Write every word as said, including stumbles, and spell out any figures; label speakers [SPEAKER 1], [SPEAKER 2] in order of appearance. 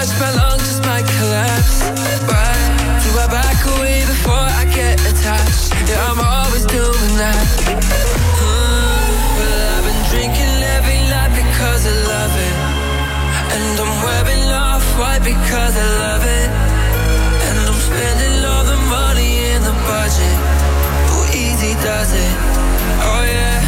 [SPEAKER 1] much, my lungs just might collapse. Why do I back away before I get attached? Yeah, I'm always doing that. mm, Well, I've been drinking every night because I love it. And I'm wearing off-white because I love it. And I'm spending all the money in the budget. Who easy does it? Oh yeah.